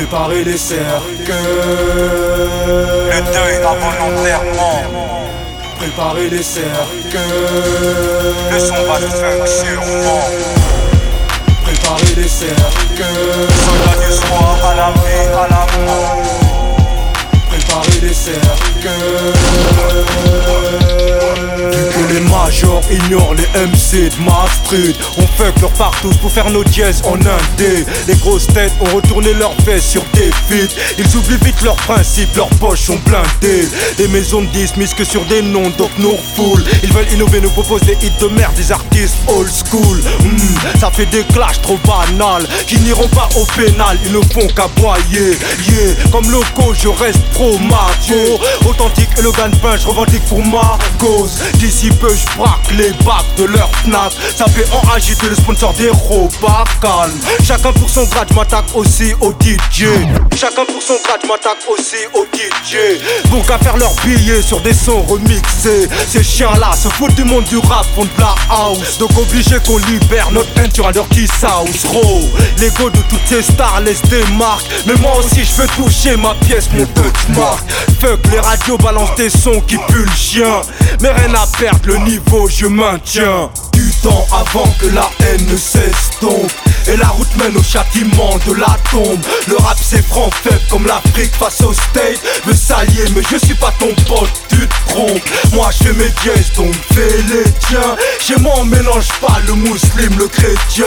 Préparez les cercueils. Le deuil involontairement. Préparez les cercueils. Le son va funk sûrement. Préparez les cercueils. Soldat du soir à la vie, à la mort. Préparez les cercueils. Vu que les majors ignorent les MC de ma street, on fuck leur partout pour faire nos dièses en indé. Les grosses têtes ont retourné leurs fesses sur des feats. Ils oublient vite leurs principes, leurs poches sont blindées. Les maisons ne disent mise que sur des noms, donc nous refoulent. Ils veulent innover, nous proposent des hits de merde, des artistes old school. Ça fait des clashs trop banals qui n'iront pas au pénal, ils ne font qu'aboyer. Yeah, comme loco, je reste pro macho. Authentique et le gagne-pain, je revendique pour ma cause. D'ici peu, je braque les bacs de leur Fnac. Ça fait enrager le sponsor des repas calme. Chacun pour son grade, je m'attaque aussi au DJ. Chacun pour son grade, je m'attaque aussi au DJ. Pour qu'à faire leurs billets sur des sons remixés. Ces chiens-là se foutent du monde du rap, font de la house. Donc obligé qu'on libère notre haine sur un dirty sauce. L'ego de toutes ces stars laisse des marques. Mais moi aussi je veux toucher ma pièce, mon touchmark. Fuck les radios, balance des sons qui puent le chien. Mais rien à perdre, le niveau je maintiens. Du temps avant que la haine ne s'estompe. Et la route mène au châtiment de la tombe. Le rap c'est franc faible comme l'Afrique face au state. Veux s'allier mais je suis pas ton pote, tu te trompes. Moi je fais mes dièses donc fais les tiens. Chez moi on mélange pas le musulman, le chrétien.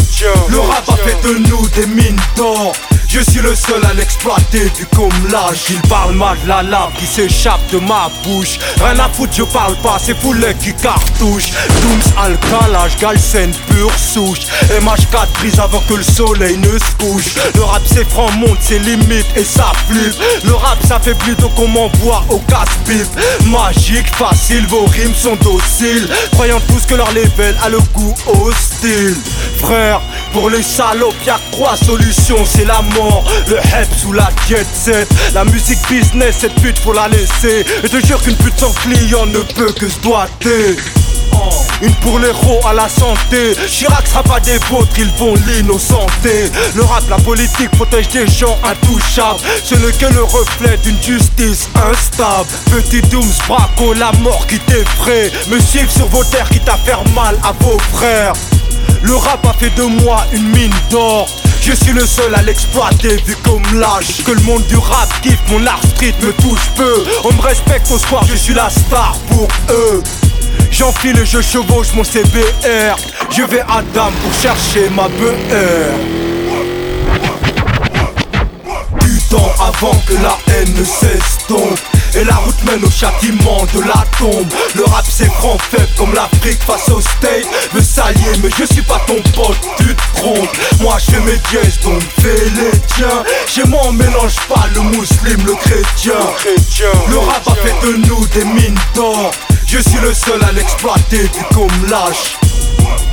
Le rap a fait de nous des mines d'or. Je suis le seul à l'exploiter vu comme l'âge. Il parle mal de la lave qui s'échappe de ma bouche. Rien à foutre je parle pas, c'est Foulet qui cartouche. Dooms alcalage, Galsen pure souche. MH4 brise avant que le soleil ne se couche. Le rap c'est franc, monte ses limites et ça flippe. Le rap ça fait plutôt qu'on m'envoie au casse-pipe. Magique, facile, vos rimes sont dociles. Croyant tous que leur level a le goût hostile. Frère, pour les salopes y'a que 3 solutions, c'est la mort, le heps ou la jet set. La musique business, cette pute faut la laisser. Et te jure qu'une pute sans client ne peut que se doiter. Une pour l'héros à la santé. Chirac sera pas des vôtres, ils vont l'innocenter. Le rap, la politique protège des gens intouchables. Ce n'est que le reflet d'une justice instable. Petit Dooms, braco, la mort qui t'effraie. Me suivre sur vos terres quitte à faire mal à vos frères. Le rap a fait de moi une mine d'or. Je suis le seul à l'exploiter vu comme lâche. Que le monde du rap kiffe, mon art street me touche peu. On me respecte au soir, je suis la star pour eux. J'enfile et je chevauche mon CBR. Je vais à Dame pour chercher ma BR. Du temps avant que la haine ne s'estompe. Et la route mène au châtiment de la tombe. Le rap c'est franc faible comme l'Afrique face au state. Veux s'allier mais je suis pas ton pote, tu te trompes. Moi je fais mes dièses donc fais les tiens. Chez moi on mélange pas le musulman, le chrétien. Le rap a fait de nous des mines d'or. Je suis le seul à l'exploiter vu comme lâche.